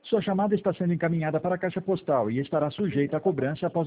Sua chamada está sendo encaminhada para a caixa postal e estará sujeita a cobrança após